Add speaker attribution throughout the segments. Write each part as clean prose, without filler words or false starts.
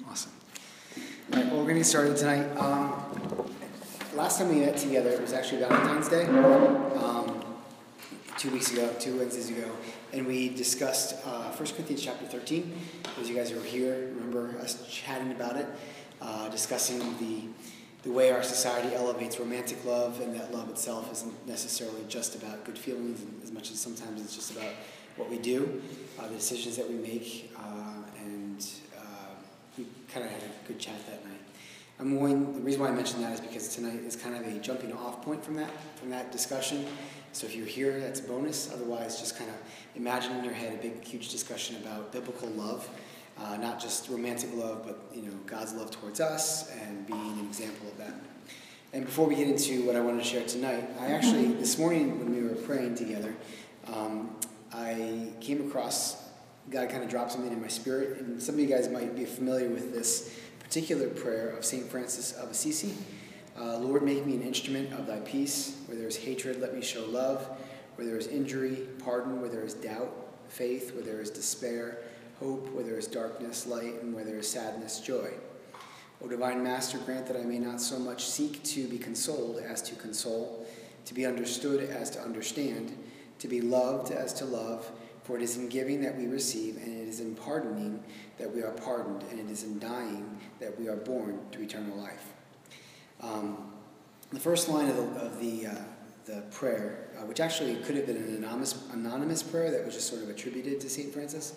Speaker 1: Awesome. All right, well, we're going to get started tonight. Last time we met together, it was actually Valentine's Day, 2 weeks ago, 2 Wednesdays ago, and we discussed 1 Corinthians chapter 13. Those of you guys who were here, remember us chatting about it, discussing the way our society elevates romantic love, and that love itself isn't necessarily just about good feelings, as much as sometimes it's just about what we do, the decisions that we make, and we kind of had a good chat that night. The reason why I mentioned that is because tonight is kind of a jumping off point from that discussion. So if you're here, that's a bonus. Otherwise, just kind of imagine in your head a big, huge discussion about biblical love, not just romantic love, but God's love towards us and being an example of that. And before we get into what I wanted to share tonight, I actually this morning when we were praying together, I came across God kind of dropped something in my spirit, and some of you guys might be familiar with this particular prayer of St. Francis of Assisi. Lord, make me an instrument of thy peace. Where there is hatred, let me show love. Where there is injury, pardon. Where there is doubt, faith. Where there is despair, hope. Where there is darkness, light. And where there is sadness, joy. O divine Master, grant that I may not so much seek to be consoled as to console, to be understood as to understand, to be loved as to love. For it is in giving that we receive, and it is in pardoning that we are pardoned, and it is in dying that we are born to eternal life. The first line of the prayer, which actually could have been an anonymous prayer that was just sort of attributed to St. Francis,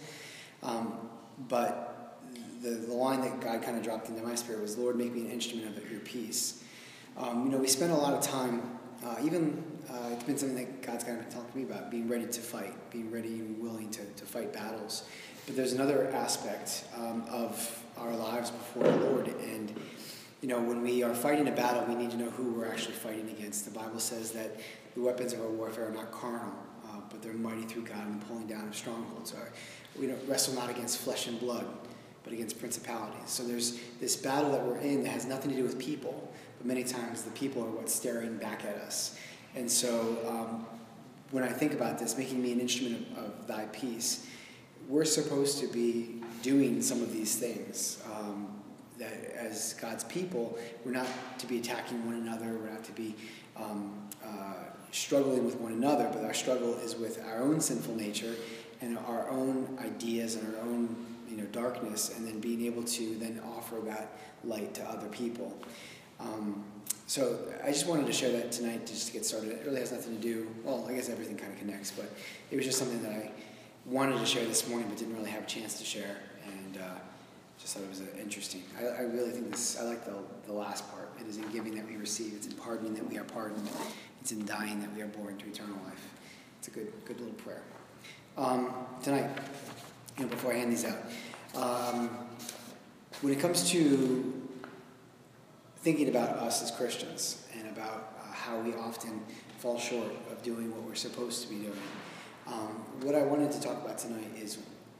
Speaker 1: but the line that God kind of dropped into my spirit was, Lord, make me an instrument of your peace. We spend a lot of time, it's been something that God's kind of been talking to me about, being ready to fight, being ready and willing to fight battles. But there's another aspect of our lives before the Lord, and when we are fighting a battle, we need to know who we're actually fighting against. The Bible says that the weapons of our warfare are not carnal, but they're mighty through God and the pulling down of strongholds. We don't wrestle not against flesh and blood, but against principalities. So there's this battle that we're in that has nothing to do with people, but many times the people are what's staring back at us. And so when I think about this, making me an instrument of thy peace, we're supposed to be doing some of these things. That as God's people, we're not to be attacking one another, we're not to be struggling with one another, but our struggle is with our own sinful nature and our own ideas and our own darkness, and then being able to then offer that light to other people. So I just wanted to share that tonight just to get started. It really has nothing to do, well, I guess everything kind of connects, but it was just something that I wanted to share this morning but didn't really have a chance to share, and just thought it was interesting. I really think I like the last part. It is in giving that we receive. It's in pardoning that we are pardoned. It's in dying that we are born to eternal life. It's a good little prayer. Tonight, before I hand these out, when it comes to thinking about us as Christians and about how we often fall short of doing what we're supposed to be doing, what I wanted to talk about tonight is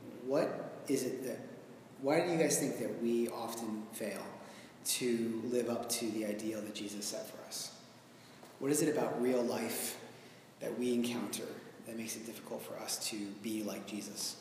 Speaker 1: why do you guys think that we often fail to live up to the ideal that Jesus set for us? What is it about real life that we encounter that makes it difficult for us to be like Jesus?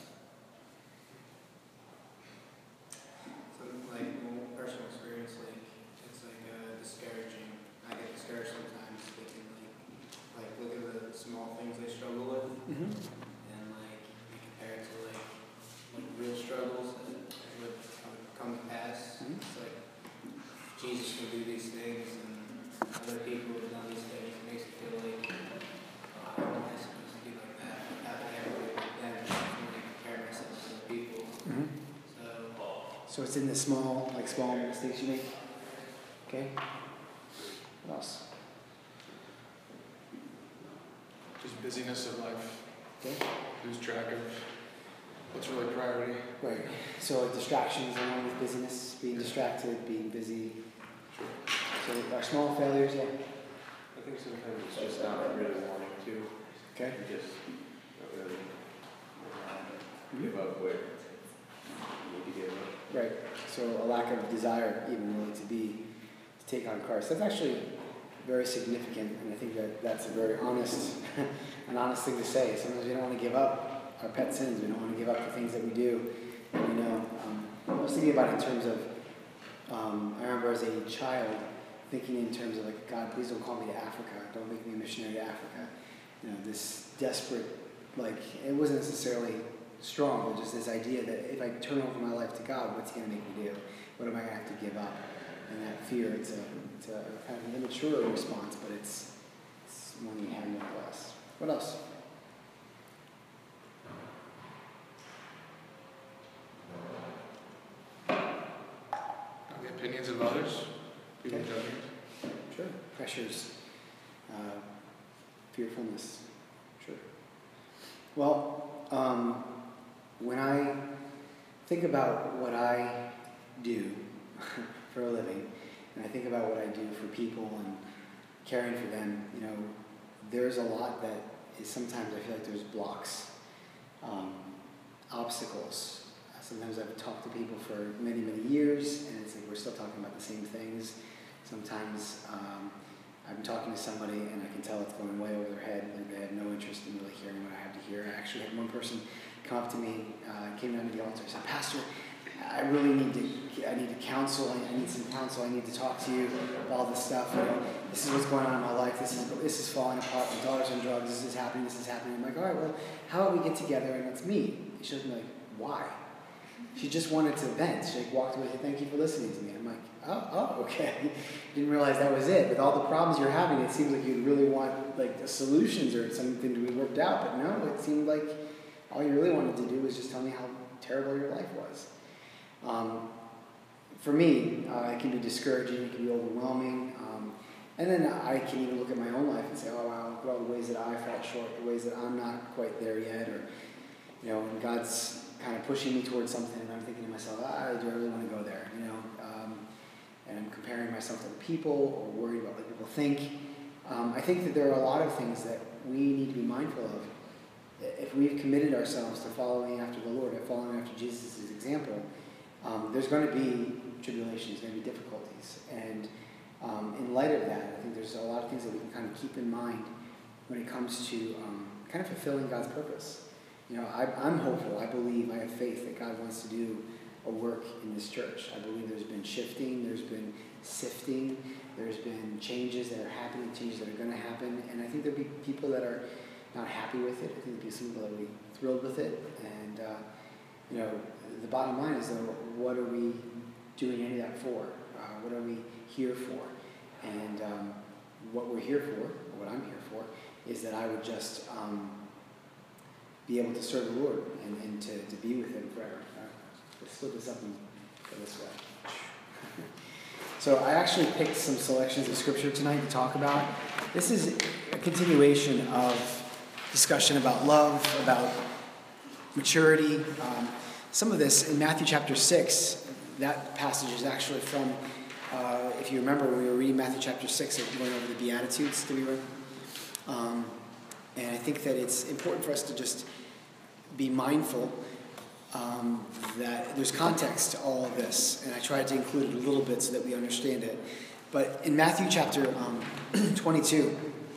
Speaker 2: So, personal experience, it's discouraging. I get discouraged sometimes thinking, look at the small things I struggle with,
Speaker 1: Mm-hmm.
Speaker 2: and you compare it to real struggles that would come to pass.
Speaker 1: Mm-hmm.
Speaker 2: It's Jesus can do these things, and other people have done these things. It makes it feel like I'm not supposed to be like that. How can I ever be like them? I can compare myself to other people.
Speaker 1: Mm-hmm. So it's in the small mistakes you make. Okay. What else?
Speaker 3: Just busyness of life.
Speaker 1: Okay.
Speaker 3: Lose track of what's really priority.
Speaker 1: Right. So distractions along with busyness, being distracted, being busy.
Speaker 3: Sure.
Speaker 1: So our small failures, yeah.
Speaker 4: I think sometimes it's just not really wanting to.
Speaker 1: Okay.
Speaker 4: You just don't really give up what you need to give up.
Speaker 1: Right. So a lack of desire, even really, to take on Christ. That's actually very significant, and I think that's a very honest thing to say. Sometimes we don't want to give up our pet sins. We don't want to give up the things that we do. And was thinking about it in terms of, I remember as a child thinking in terms of like, God, please don't call me to Africa. Don't make me a missionary to Africa. This desperate, like, it wasn't necessarily strong, but just this idea that if I turn over my life to God, what's he going to make me do? What am I going to have to give up? And that fear, it's a kind of an immature response, but it's one you have nonetheless. What else?
Speaker 3: The opinions of others, people
Speaker 1: Okay.
Speaker 3: judging.
Speaker 1: Sure. Pressures, fearfulness. Sure. Well, when I think about what I do for a living, and I think about what I do for people and caring for them, there's a lot that is sometimes I feel like there's blocks, obstacles. Sometimes I've talked to people for many, many years, and it's like we're still talking about the same things. Sometimes I'm talking to somebody, and I can tell it's going way over their head, like they have no interest in really hearing what I have to hear. I actually had one person come up to me, came down to the altar, and said, "Pastor, I really need to counsel. I need some counsel. I need to talk to you about all this stuff. This is what's going on in my life. This is falling apart. My daughter's on drugs. This is happening. This is happening." I'm like, "All right, well, how about we get together and let's meet?" And she was like, "Why?" She just wanted to vent. She walked away and said, "Thank you for listening to me." I'm like, oh, okay. Didn't realize that was it. With all the problems you're having, it seems like you'd really want like solutions or something to be worked out. But no, it seemed like all you really wanted to do was just tell me how terrible your life was. For me, it can be discouraging, it can be overwhelming, and then I can even look at my own life and say, "Oh wow, look at all the ways that I fell short, the ways that I'm not quite there yet," or and God's kind of pushing me towards something, and I'm thinking to myself, do I really want to go there? And I'm comparing myself to other people or worried about what people think. I think that there are a lot of things that we need to be mindful of. If we've committed ourselves to following after the Lord, and following after Jesus' example, there's going to be tribulations, there's going to be difficulties. And in light of that, I think there's a lot of things that we can kind of keep in mind when it comes to kind of fulfilling God's purpose. I'm hopeful, I believe, I have faith that God wants to do a work in this church. I believe there's been shifting, there's been sifting, there's been changes that are happening, changes that are going to happen, and I think there'll be people that are not happy with it. I think there'll be some people that will be thrilled with it, and the bottom line is, though, what are we doing any of that for? What are we here for? And what we're here for, or what I'm here for, is that I would just be able to serve the Lord and to be with Him forever. Let's split this up and go this way. So I actually picked some selections of Scripture tonight to talk about. This is a continuation of discussion about love, about maturity. Some of this in Matthew chapter 6, that passage is actually from, if you remember, we were reading Matthew chapter 6, going over the Beatitudes that we read. And I think that it's important for us to just be mindful that there's context to all of this. And I tried to include it a little bit so that we understand it. But in Matthew chapter 22,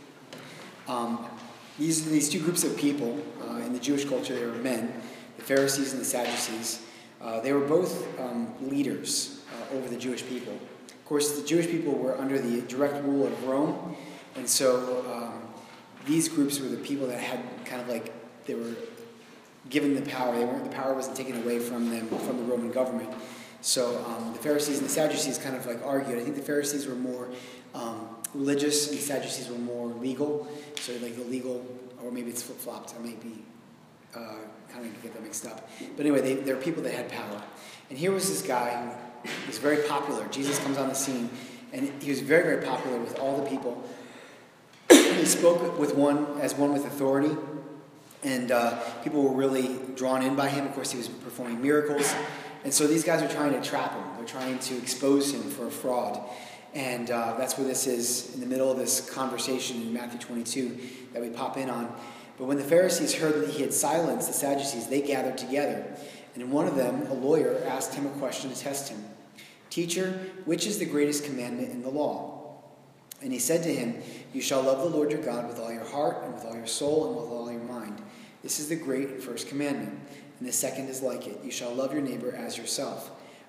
Speaker 1: these two groups of people, in the Jewish culture, they were men, the Pharisees and the Sadducees. They were both leaders over the Jewish people. Of course, the Jewish people were under the direct rule of Rome, and so these groups were the people that had kind of like, they were given the power. The power wasn't taken away from them, from the Roman government. So the Pharisees and the Sadducees kind of like argued. I think the Pharisees were more religious and the Sadducees were more legal. So like the legal, or maybe it's flip-flopped. I may be kind of get that mixed up. But anyway, they were people that had power. And here was this guy who was very popular. Jesus comes on the scene, and he was very, very popular with all the people. He spoke with one with authority, and people were really drawn in by him. Of course, he was performing miracles. And so these guys are trying to trap him. They're trying to expose him for a fraud. And that's where this is, in the middle of this conversation in Matthew 22 that we pop in on. But when the Pharisees heard that he had silenced the Sadducees, they gathered together. And one of them, a lawyer, asked him a question to test him. "Teacher, which is the greatest commandment in the law?" And he said to him, "You shall love the Lord your God with all your heart and with all your soul and with all your mind. This is the great and first commandment. And the second is like it. You shall love your neighbor as yourself.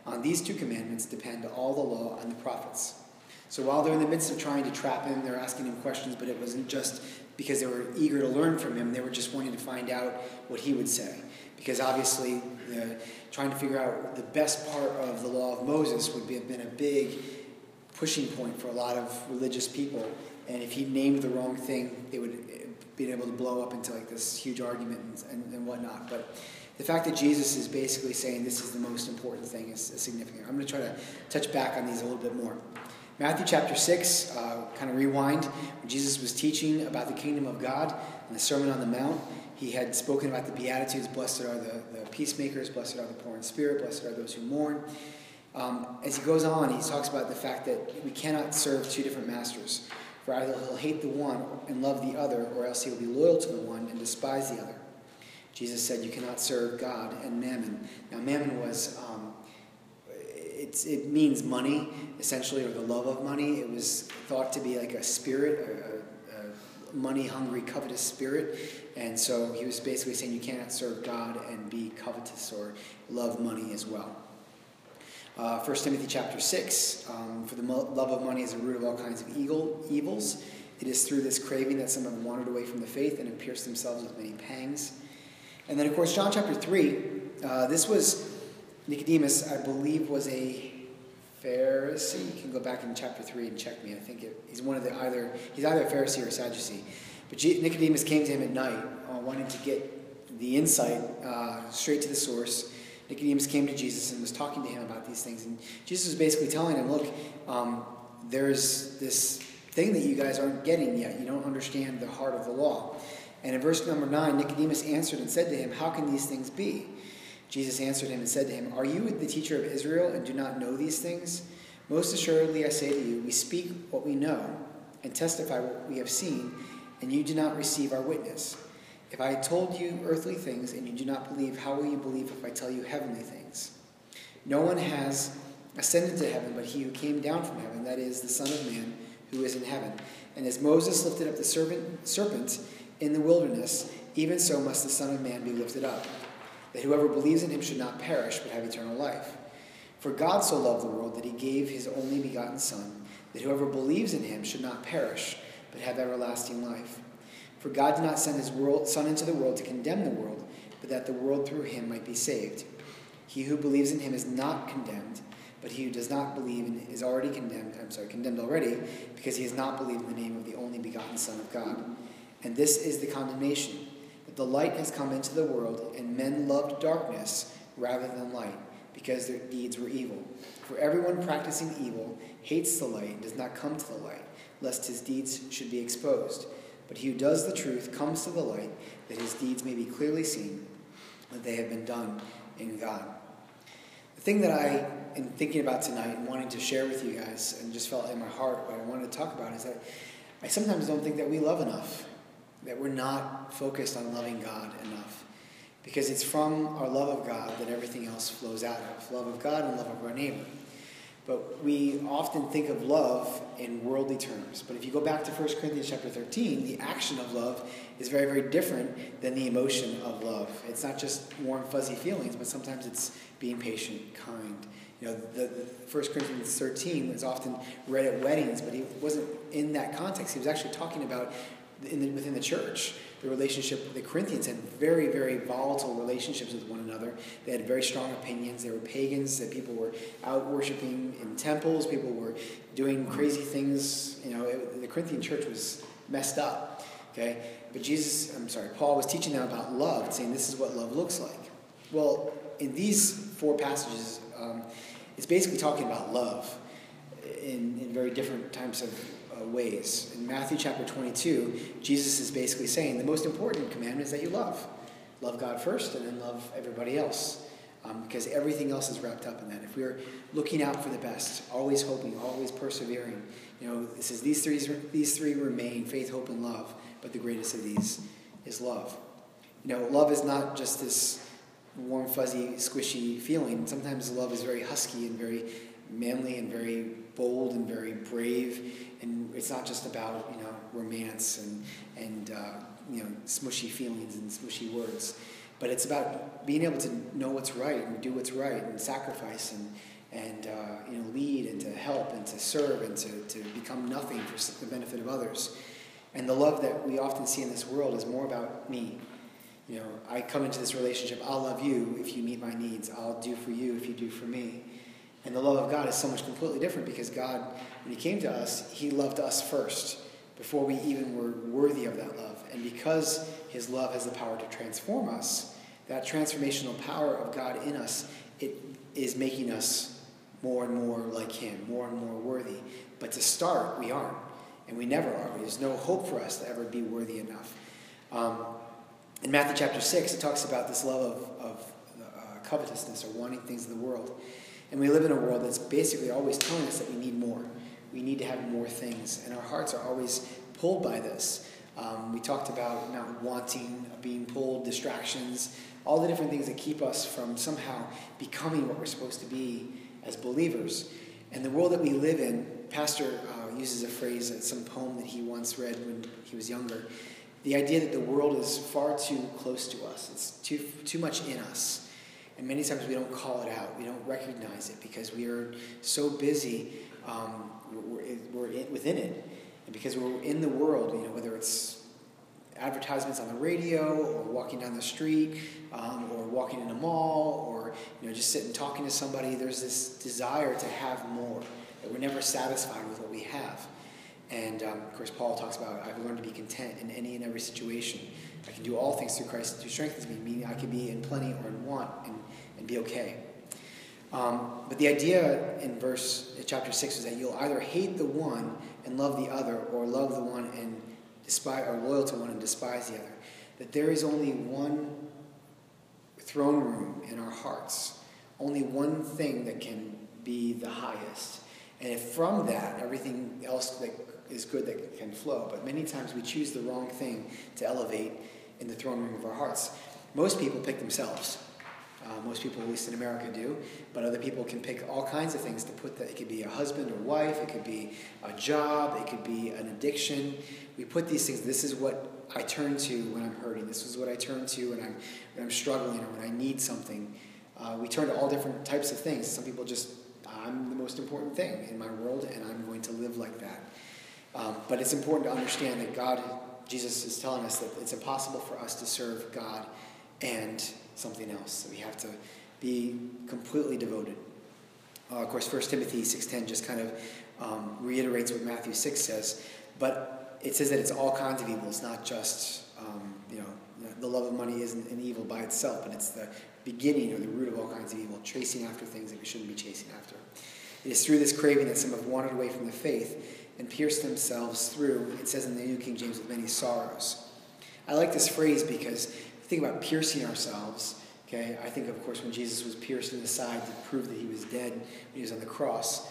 Speaker 1: On these two commandments depend all the law and the prophets. So while they're in the midst of trying to trap him, they're asking him questions, but it wasn't just because they were eager to learn from him. They were just wanting to find out what he would say. Because obviously, trying to figure out the best part of the law of Moses would have been a big pushing point for a lot of religious people. And if he named the wrong thing, they would have been able to blow up into like this huge argument and whatnot. But the fact that Jesus is basically saying this is the most important thing is significant. I'm going to try to touch back on these a little bit more. Matthew chapter 6, kind of rewind, when Jesus was teaching about the kingdom of God in the Sermon on the Mount, he had spoken about the Beatitudes. Blessed are the peacemakers, blessed are the poor in spirit, blessed are those who mourn. As he goes on, he talks about the fact that we cannot serve two different masters. For either he'll hate the one and love the other, or else he will be loyal to the one and despise the other. Jesus said you cannot serve God and mammon. Now mammon was, it means money, essentially, or the love of money. It was thought to be like a spirit, a money-hungry, covetous spirit. And so he was basically saying you cannot serve God and be covetous or love money as well. 1 Timothy chapter 6, for the love of money is the root of all kinds of evils. It is through this craving that some have wandered away from the faith and have pierced themselves with many pangs. And then, of course, John chapter 3, this was Nicodemus, I believe, was a Pharisee. You can go back in chapter 3 and check me. I think he's he's either a Pharisee or a Sadducee. But Nicodemus came to him at night, wanting to get the insight straight to the source. Nicodemus came to Jesus and was talking to him about these things. And Jesus was basically telling him, look, there's this thing that you guys aren't getting yet. You don't understand the heart of the law. And in verse number 9, Nicodemus answered and said to him, how can these things be? Jesus answered him and said to him, are you the teacher of Israel and do not know these things? Most assuredly I say to you, we speak what we know and testify what we have seen, and you do not receive our witness. If I told you earthly things and you do not believe, how will you believe if I tell you heavenly things? No one has ascended to heaven but he who came down from heaven, that is, the Son of Man who is in heaven. And as Moses lifted up the serpent in the wilderness, even so must the Son of Man be lifted up, that whoever believes in him should not perish but have eternal life. For God so loved the world that he gave his only begotten Son, that whoever believes in him should not perish but have everlasting life. For God did not send his Son into the world to condemn the world, but that the world through him might be saved. He who believes in him is not condemned, but he who does not believe is already condemned already, because he has not believed in the name of the only begotten Son of God. And this is the condemnation, that the light has come into the world, and men loved darkness rather than light, because their deeds were evil. For everyone practicing evil hates the light and does not come to the light, lest his deeds should be exposed. But he who does the truth comes to the light, that his deeds may be clearly seen, that they have been done in God. The thing that I am thinking about tonight and wanting to share with you guys, and just felt in my heart what I wanted to talk about, is that I sometimes don't think that we love enough, that we're not focused on loving God enough. Because it's from our love of God that everything else flows out of. Love of God and love of our neighbor. But we often think of love in worldly terms. But if you go back to 1 Corinthians chapter 13, the action of love is very, very different than the emotion of love. It's not just warm, fuzzy feelings, but sometimes it's being patient, kind. You know, the 1 Corinthians 13 is often read at weddings, but he wasn't in that context. He was actually talking about within the church. The relationship, the Corinthians had very, very volatile relationships with one another. They had very strong opinions. They were pagans. That people were out worshiping in temples. People were doing crazy things. You know, the Corinthian church was messed up. Okay, but Paul was teaching them about love, saying this is what love looks like. Well, in these four passages, it's basically talking about love in very different types of ways. In Matthew chapter 22, Jesus is basically saying the most important commandment is that you love. Love God first and then love everybody else. Because everything else is wrapped up in that. If we're looking out for the best, always hoping, always persevering, you know, it says these three remain, faith, hope, and love, but the greatest of these is love. You know, love is not just this warm, fuzzy, squishy feeling. Sometimes love is very husky and very manly and very bold and very brave. And it's not just about, you know, romance and you know, smushy feelings and smushy words, but it's about being able to know what's right and do what's right and sacrifice help and to serve and to become nothing for the benefit of others. And the love that we often see in this world is more about me. You know, I come into this relationship, I'll love you if you meet my needs. I'll do for you if you do for me. And the love of God is so much completely different because God, when he came to us, he loved us first before we even were worthy of that love. And because his love has the power to transform us, that transformational power of God in us, it is making us more and more like him, more and more worthy. But to start, we aren't. And we never are. There's no hope for us to ever be worthy enough. In Matthew chapter 6, it talks about this love of covetousness or wanting things of the world. And we live in a world that's basically always telling us that we need more. We need to have more things. And our hearts are always pulled by this. We talked about not wanting, being pulled, distractions, all the different things that keep us from somehow becoming what we're supposed to be as believers. And the world that we live in, Pastor uses a phrase, some poem that he once read when he was younger. The idea that the world is far too close to us. It's too much in us. And many times we don't call it out. We don't recognize it because we are so busy. We're within it. And because we're in the world, you know, whether it's advertisements on the radio or walking down the street or walking in a mall or, you know, just sitting talking to somebody, there's this desire to have more, that we're never satisfied with what we have. And, of course, Paul talks about, I've learned to be content in any and every situation. I can do all things through Christ who strengthens me, meaning I can be in plenty or in want and be okay. But the idea in chapter 6 is that you'll either hate the one and love the other, or love the one and despise, or loyal to one and despise the other. That there is only one throne room in our hearts, only one thing that can be the highest. And if from that, everything else that is good that can flow. But many times we choose the wrong thing to elevate in the throne room of our hearts. Most people pick themselves. Most people, at least in America, do. But other people can pick all kinds of things to put that. It could be a husband or wife. It could be a job. It could be an addiction. We put these things. This is what I turn to when I'm hurting. This is what I turn to when I'm struggling or when I need something. We turn to all different types of things. Some people just, I'm the most important thing in my world, and I'm going to live like that. But it's important to understand that Jesus is telling us that it's impossible for us to serve God and something else. So we have to be completely devoted. Of course, 1 Timothy 6:10 just kind of reiterates what Matthew 6 says. But it says that it's all kinds of evil. It's not just, the love of money isn't an evil by itself, but it's the beginning or the root of all kinds of evil, chasing after things that we shouldn't be chasing after. It is through this craving that some have wandered away from the faith and pierced themselves through, it says in the New King James, with many sorrows. I like this phrase because if you think about piercing ourselves, okay, I think, of course, when Jesus was pierced in the side to prove that he was dead when he was on the cross.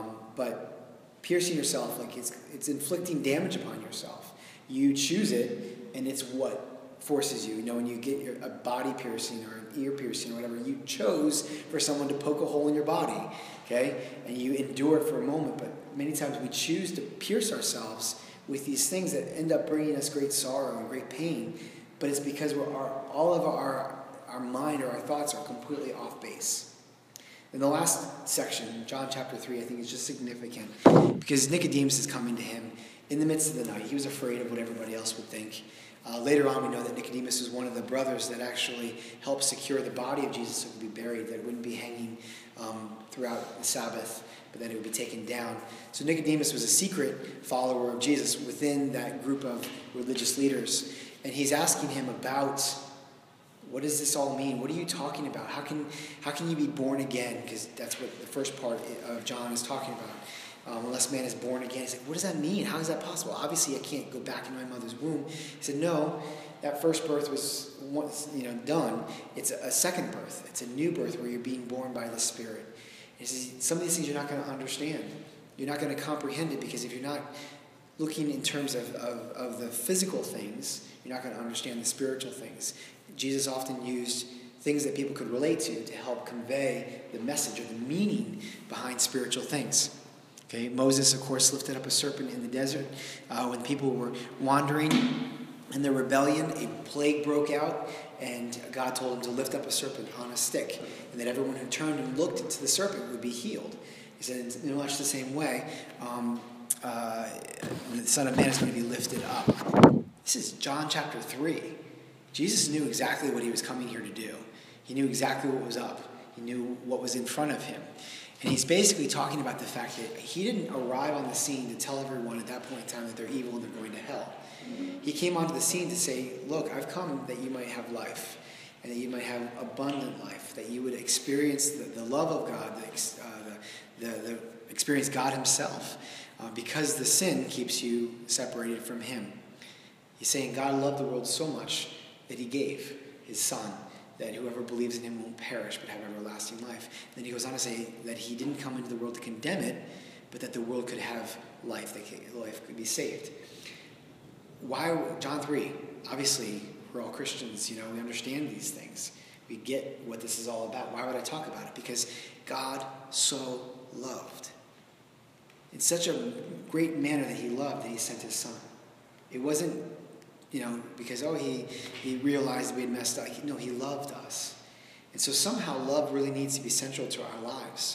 Speaker 1: But piercing yourself, like it's inflicting damage upon yourself. You choose it, and it's what forces you. You know, when you get a body piercing or an ear piercing or whatever, you chose for someone to poke a hole in your body, okay? And you endure it for a moment, but many times we choose to pierce ourselves with these things that end up bringing us great sorrow and great pain. But it's because all of our mind or our thoughts are completely off base. In the last section, John chapter 3, I think is just significant because Nicodemus is coming to him in the midst of the night. He was afraid of what everybody else would think. Later on, we know that Nicodemus was one of the brothers that actually helped secure the body of Jesus so it could be buried, that it wouldn't be hanging throughout the Sabbath, but that it would be taken down. So Nicodemus was a secret follower of Jesus within that group of religious leaders. And he's asking him about, what does this all mean? What are you talking about? How can you be born again? Because that's what the first part of John is talking about. Unless man is born again. He's like, what does that mean? How is that possible? Obviously, I can't go back into my mother's womb. He said, no, that first birth was done. It's a second birth. It's a new birth where you're being born by the Spirit. He says, some of these things you're not going to understand. You're not going to comprehend it because if you're not looking in terms of the physical things, you're not going to understand the spiritual things. Jesus often used things that people could relate to help convey the message or the meaning behind spiritual things. Okay, Moses, of course, lifted up a serpent in the desert. When people were wandering in their rebellion, a plague broke out, and God told him to lift up a serpent on a stick, and that everyone who turned and looked to the serpent would be healed. He said, in much the same way, the Son of Man is going to be lifted up. This is John chapter 3. Jesus knew exactly what he was coming here to do. He knew exactly what was up. He knew what was in front of him. And he's basically talking about the fact that he didn't arrive on the scene to tell everyone at that point in time that they're evil and they're going to hell. He came onto the scene to say, look, I've come that you might have life, and that you might have abundant life, that you would experience the love of God, the experience God himself, because the sin keeps you separated from him. He's saying God loved the world so much that he gave his son, that whoever believes in him won't perish but have everlasting life. Then he goes on to say that he didn't come into the world to condemn it, but that the world could have life, that life could be saved. Why John 3? Obviously, we're all Christians, we understand these things. We get what this is all about. Why would I talk about it? Because God so loved. In such a great manner that he loved that he sent his son. It wasn't, because, he realized we had messed up. No, he loved us. And so somehow love really needs to be central to our lives.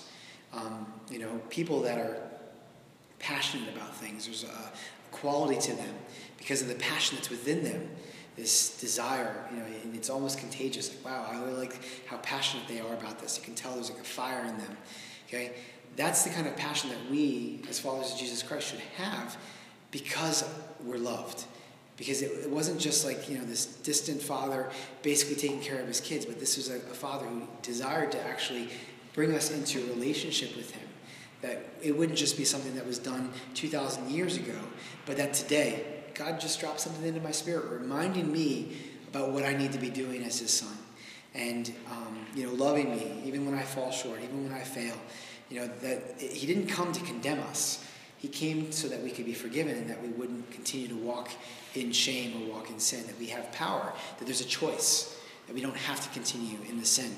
Speaker 1: People that are passionate about things, there's a quality to them because of the passion that's within them, this desire, and it's almost contagious. Like, wow, I really like how passionate they are about this. You can tell there's like a fire in them, okay? That's the kind of passion that we, as followers of Jesus Christ, should have because we're loved. Because it wasn't just like, this distant father basically taking care of his kids, but this was a father who desired to actually bring us into a relationship with him. That it wouldn't just be something that was done 2,000 years ago, but that today, God just dropped something into my spirit, reminding me about what I need to be doing as his son. And, loving me, even when I fall short, even when I fail. That he didn't come to condemn us. He came so that we could be forgiven and that we wouldn't continue to walk in shame or walk in sin, that we have power, that there's a choice, that we don't have to continue in the sin.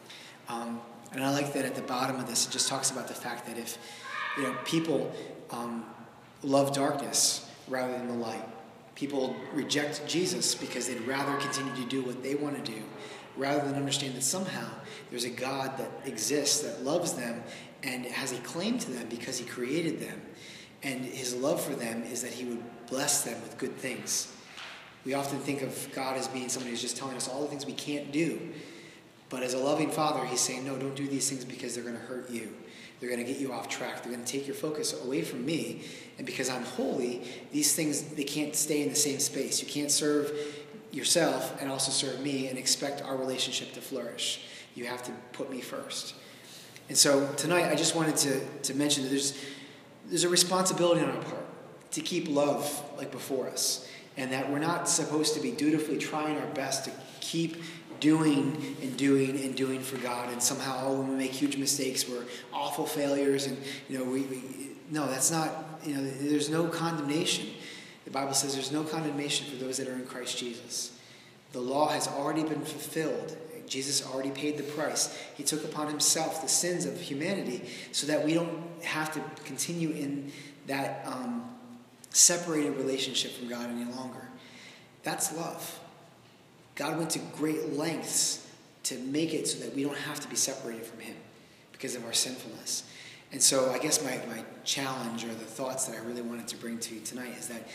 Speaker 1: And I like that at the bottom of this, it just talks about the fact that if, people love darkness rather than the light, people reject Jesus because they'd rather continue to do what they want to do, rather than understand that somehow there's a God that exists, that loves them, and has a claim to them because he created them. And his love for them is that he would bless them with good things. We often think of God as being somebody who's just telling us all the things we can't do. But as a loving father, he's saying, no, don't do these things because they're going to hurt you. They're going to get you off track. They're going to take your focus away from me. And because I'm holy, these things, they can't stay in the same space. You can't serve yourself and also serve me and expect our relationship to flourish. You have to put me first. And so tonight, I just wanted to mention that there's a responsibility on our part to keep love like before us. And that we're not supposed to be dutifully trying our best to keep doing and doing and doing for God, and somehow when we make huge mistakes we're awful failures, and no, that's not, there's no condemnation. The Bible says there's no condemnation for those that are in Christ Jesus. The law has already been fulfilled. Jesus already paid the price. He took upon himself the sins of humanity so that we don't have to continue in that separated relationship from God any longer. That's love. God went to great lengths to make it so that we don't have to be separated from him because of our sinfulness. And so I guess my challenge, or the thoughts that I really wanted to bring to you tonight, is that,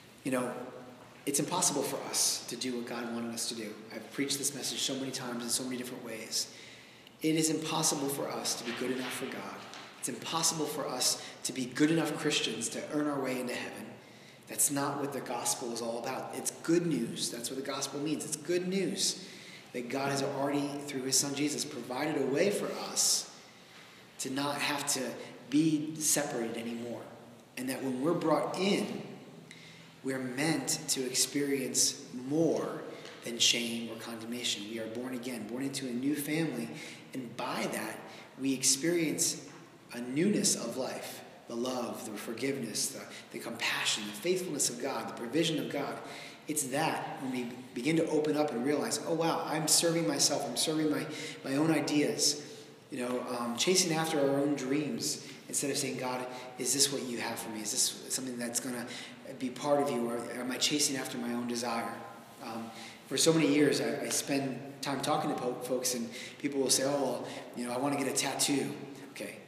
Speaker 1: it's impossible for us to do what God wanted us to do. I've preached this message so many times in so many different ways. It is impossible for us to be good enough for God. It's impossible for us to be good enough Christians to earn our way into heaven. That's not what the gospel is all about. It's good news. That's what the gospel means. It's good news that God has already, through his son Jesus, provided a way for us to not have to be separated anymore. And that when we're brought in, we're meant to experience more than shame or condemnation. We are born again, born into a new family, and by that, we experience a newness of life. The love, the forgiveness, the compassion, the faithfulness of God, the provision of God. It's that when we begin to open up and realize, oh wow, I'm serving myself, I'm serving my own ideas, chasing after our own dreams, instead of saying, God, is this what you have for me? Is this something that's going to be part of you, or am I chasing after my own desire? For so many years, I spend time talking to folks, and people will say, I want to get a tattoo. Okay.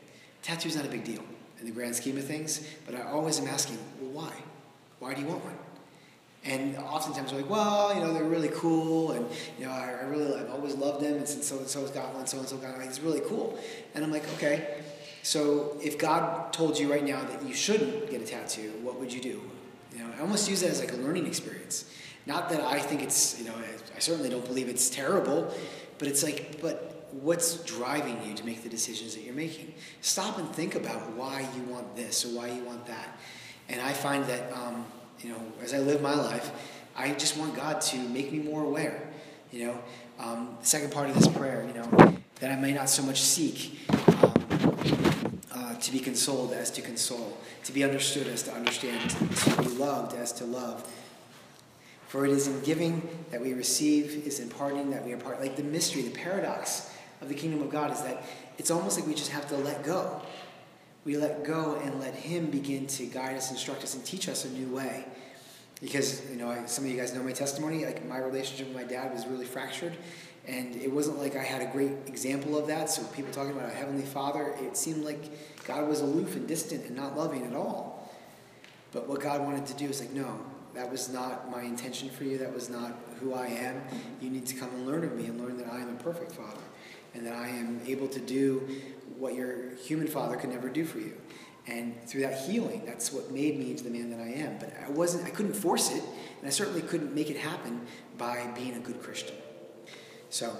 Speaker 1: tattoo's not a big deal in the grand scheme of things, but I always am asking, well, why? Why do you want one? And oftentimes we're like, well, they're really cool, and I've always loved them, and since so-and-so's got one, so-and-so got one, it's really cool. And I'm like, okay, so if God told you right now that you shouldn't get a tattoo, what would you do? I almost use it as like a learning experience. Not that I think it's, I certainly don't believe it's terrible, but it's like, but what's driving you to make the decisions that you're making? Stop and think about why you want this or why you want that. And I find that, as I live my life, I just want God to make me more aware. The second part of this prayer, that I may not so much seek to be consoled as to console, to be understood as to understand, to be loved as to love. For it is in giving that we receive, is in parting that we impart. Like the mystery, the paradox of the kingdom of God is that it's almost like we just have to let go. We let go and let him begin to guide us, instruct us, and teach us a new way. Because, some of you guys know my testimony. Like my relationship with my dad was really fractured. And it wasn't like I had a great example of that. So people talking about a heavenly father, it seemed like God was aloof and distant and not loving at all. But what God wanted to do is like, no, that was not my intention for you. That was not who I am. You need to come and learn of me and learn that I am a perfect father. And that I am able to do what your human father could never do for you. And through that healing, that's what made me into the man that I am. But I couldn't force it, and I certainly couldn't make it happen by being a good Christian. So,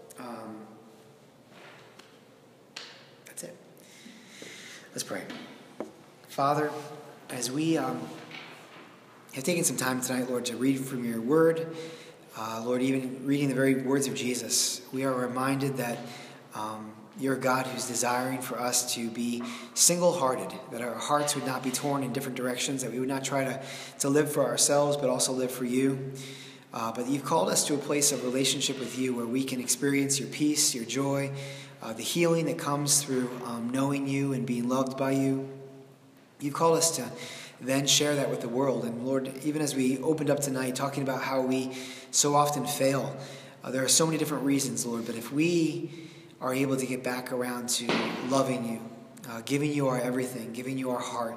Speaker 1: that's it. Let's pray. Father, as we have taken some time tonight, Lord, to read from your word, Lord, even reading the very words of Jesus, we are reminded that you're a God who's desiring for us to be single-hearted, that our hearts would not be torn in different directions, that we would not try to live for ourselves, but also live for you. But you've called us to a place of relationship with you where we can experience your peace, your joy, the healing that comes through knowing you and being loved by you. You've called us to then share that with the world. And Lord, even as we opened up tonight talking about how we so often fail, there are so many different reasons, Lord, but if we are able to get back around to loving you, giving you our everything, giving you our heart,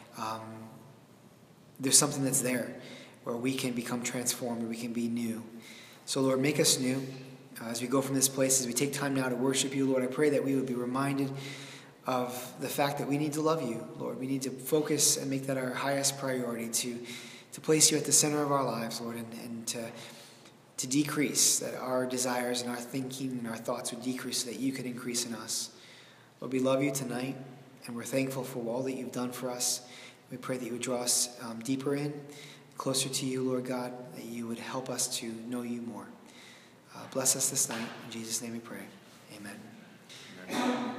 Speaker 1: there's something that's there where we can become transformed, where we can be new. So Lord, make us new as we go from this place, as we take time now to worship you. Lord, I pray that we would be reminded of the fact that we need to love you, Lord. We need to focus and make that our highest priority, to place you at the center of our lives, Lord, and to decrease, that our desires and our thinking and our thoughts would decrease so that you could increase in us. Lord, we love you tonight, and we're thankful for all that you've done for us. We pray that you would draw us deeper in, closer to you, Lord God, that you would help us to know you more. Bless us this night. In Jesus' name we pray. Amen.